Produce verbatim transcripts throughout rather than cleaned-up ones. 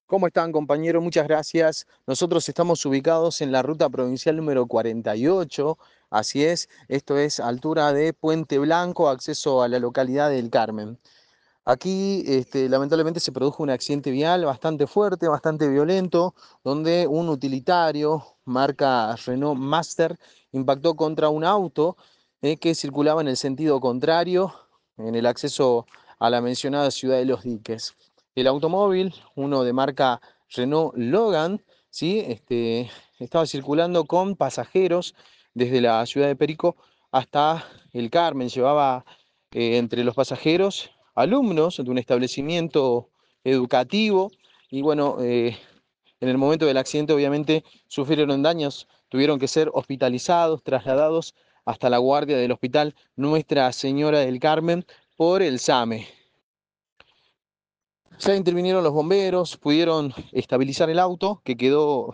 ¿Cómo están, compañeros? Muchas gracias. Nosotros estamos ubicados en la ruta provincial número cuarenta y ocho, así es, esto es altura de Puente Blanco, acceso a la localidad del Carmen. Aquí, este, lamentablemente, se produjo un accidente vial bastante fuerte, bastante violento, donde un utilitario, marca Renault Master, impactó contra un auto eh, que circulaba en el sentido contrario, en el acceso a la mencionada ciudad de Los Diques. El automóvil, uno de marca Renault Logan, ¿sí? Este, estaba circulando con pasajeros desde la ciudad de Perico hasta el Carmen. Llevaba eh, entre los pasajeros alumnos de un establecimiento educativo y bueno, eh, en el momento del accidente obviamente sufrieron daños, tuvieron que ser hospitalizados, trasladados hasta la guardia del hospital Nuestra Señora del Carmen por el SAME. Ya intervinieron los bomberos, pudieron estabilizar el auto que quedó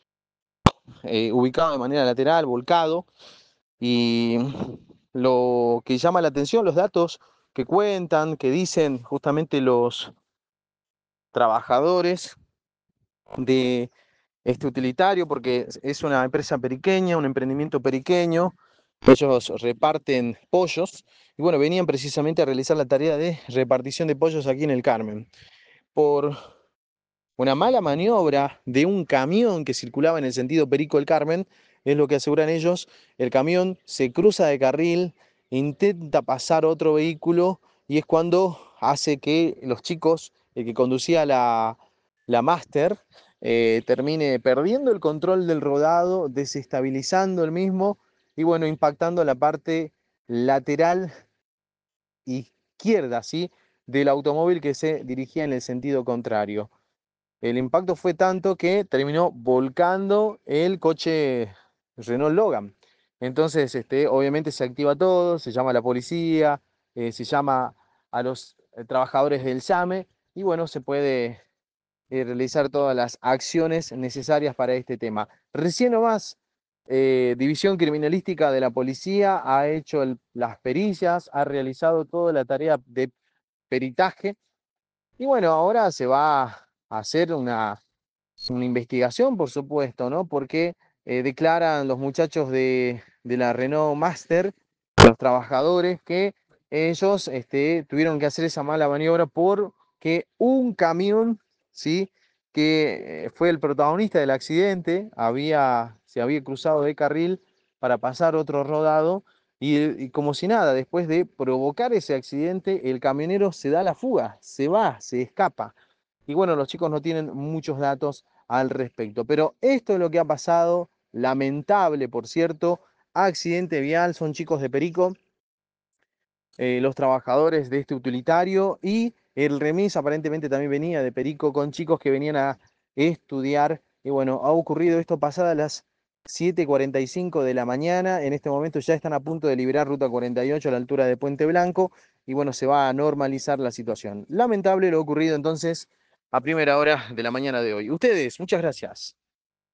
eh, ubicado de manera lateral, volcado, y lo que llama la atención, los datos que cuentan, que dicen justamente los trabajadores de este utilitario, porque es una empresa periqueña, un emprendimiento periqueño. Ellos reparten pollos y bueno, venían precisamente a realizar la tarea de repartición de pollos aquí en el Carmen. Por una mala maniobra de un camión que circulaba en el sentido Perico del Carmen, es lo que aseguran ellos, el camión se cruza de carril, intenta pasar otro vehículo y es cuando hace que los chicos, el que conducía la, la Master, eh, termine perdiendo el control del rodado, desestabilizando el mismo y bueno, impactando la parte lateral izquierda, ¿sí?, del automóvil que se dirigía en el sentido contrario. El impacto fue tanto que terminó volcando el coche Renault Logan. Entonces, este, obviamente se activa todo, se llama a la policía, eh, se llama a los eh, trabajadores del SAME y bueno, se puede eh, realizar todas las acciones necesarias para este tema. Recién nomás, eh, División Criminalística de la Policía ha hecho el- las pericias, ha realizado toda la tarea de peritaje y bueno, ahora se va a hacer una una investigación, por supuesto, ¿no? Porque eh, declaran los muchachos de, de la Renault Master, los trabajadores, que ellos este, tuvieron que hacer esa mala maniobra porque un camión, ¿sí?, que eh, fue el protagonista del accidente, había, se había cruzado de carril para pasar otro rodado y, y como si nada, después de provocar ese accidente, el camionero se da la fuga, se va, se escapa. Y bueno, los chicos no tienen muchos datos al respecto. Pero esto es lo que ha pasado, lamentable, por cierto, accidente vial, son chicos de Perico, eh, los trabajadores de este utilitario y el remis aparentemente también venía de Perico con chicos que venían a estudiar. Y bueno, ha ocurrido esto pasadas las siete y cuarenta y cinco de la mañana. En este momento ya están a punto de liberar Ruta cuarenta y ocho a la altura de Puente Blanco y bueno, se va a normalizar la situación. Lamentable lo ocurrido entonces a primera hora de la mañana de hoy. Ustedes, muchas gracias.